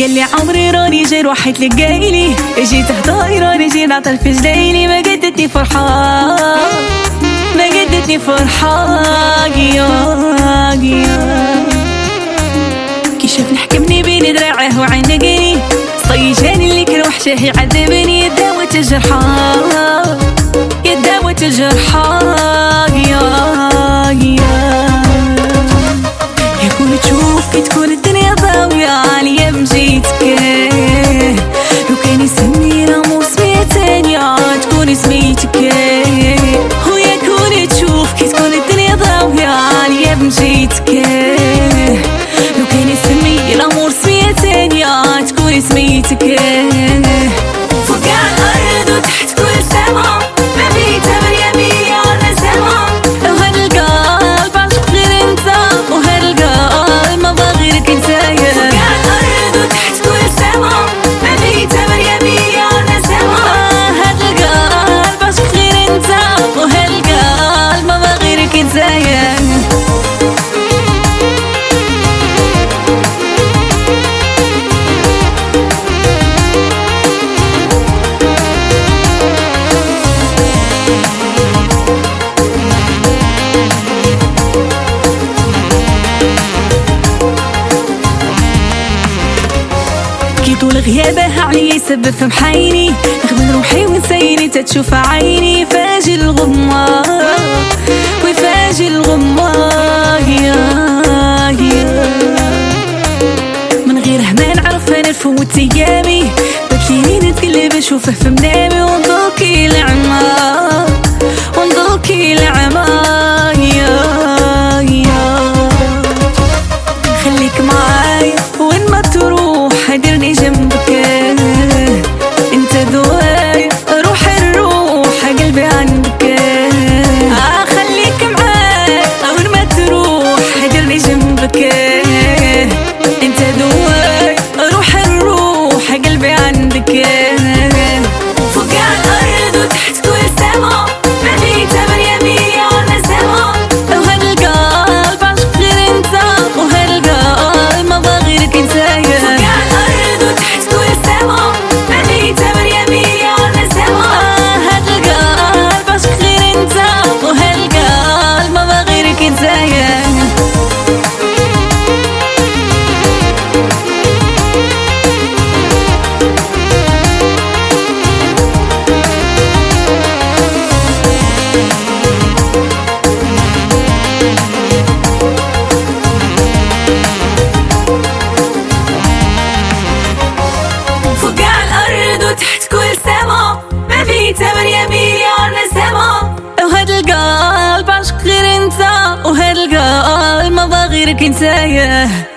قال لي عمري راني جاي واحد لقايلي، جيت هضاي راني جاي نعطل في جدايلي، ما قدتني فرحة ما قدتني فرحة كي شاف نحكمني بين دراعه وعنقني، صيجاني اللي كان وحشه يعذبني، داوت الجرحى داوت الجرحى يكون تشوف كي تكون الدنيا ضاوية عليا مجيتك، لو كان يسمي لامور سمية تانية تكون سميتك، ويكون تشوف كي تكون الدنيا ضاوية عليا مجيتك، لو كان يسمي لامور سمية تانية تكون سميتك. فوق الأرض وتحت كل سما ما في تمر يمين يا نسمة، وهذا القلب عشق غير انت، وهذا القلب ما بغى غيرك انتايا. فوق الأرض وتحت كل سما ما في تمر يمين يا نسمة، هذا القلب عشق غير انت، وهذا القلب ما بغى غيرك انتايا. طول غيابه علي يسبب في محايني، نخدم روحي ونسيني تتشوف عيني، فاجي الغمة ويفاجي الغمة من غيره ما نعرف انا نفوت ايامي، بكيني نتقلب نشوفه في منامي، ونضوكي العمى ونضوكي العمى خليك معايا وين ما تروح حدرني جنبك، انت دواي روح الروح قلبي عندك، خليك معايا وين ما تروح حدرني جنبك، انت دواي روح الروح قلبي عندك. فوق الأرض وتحت كل سما ما في تمر يمين يا نسمة، وهذا القلب عشق غير انت، وهذا القلب ما بغى غيرك انتايا. فوق الأرض وتحت كل سما ما في تمر يمين يا نسمة، هذا القلب عشق غير انت، وهذا القلب ما بغى غيرك انتايا. فوق الأرض وتحت كل سما ما في تمر يمين يا نسمة، وهذا القلب عشق غير انت، وهذا القلب ما بغى غيرك انتايا.